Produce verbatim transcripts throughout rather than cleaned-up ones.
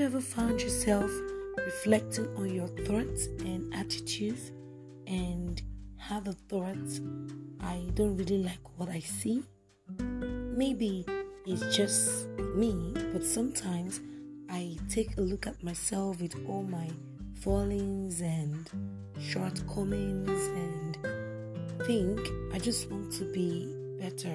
ever found yourself reflecting on your thoughts and attitudes and have the thoughts, I don't really like what I see? Maybe it's just me, but sometimes I take a look at myself with all my fallings and shortcomings and think I just want to be better.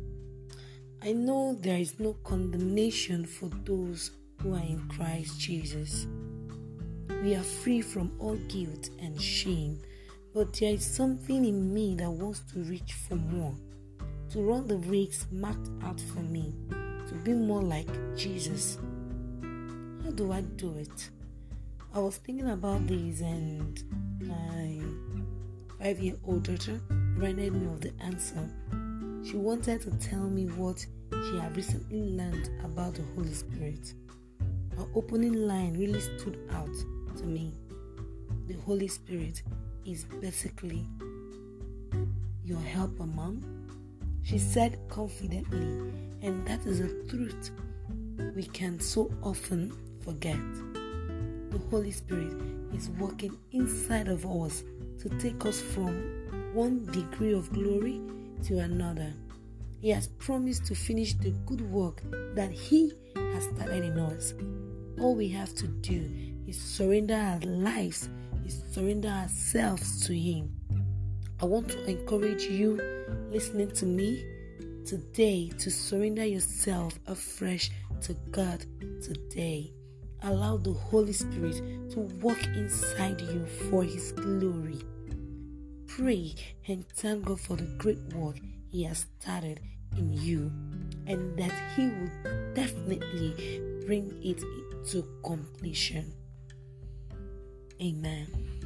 I know there is no condemnation for those who are in Christ Jesus. We are free from all guilt and shame, but there is something in me that wants to reach for more, to run the race marked out for me, to be more like Jesus. How do I do it? I was thinking about this, and my five-year-old daughter reminded me of the answer. She wanted to tell me what she had recently learned about the Holy Spirit. Her opening line really stood out to me. The Holy Spirit is basically your helper, Mom. She said confidently, and that is a truth we can so often forget. The Holy Spirit is working inside of us to take us from one degree of glory to another. He has promised to finish the good work that He has started in us. All we have to do is surrender our lives, is surrender ourselves to Him. I want to encourage you listening to me today to surrender yourself afresh to God today. Allow the Holy Spirit to work inside you for His glory. Pray and thank God for the great work He has started in you, and that He will definitely bring it to completion. Amen.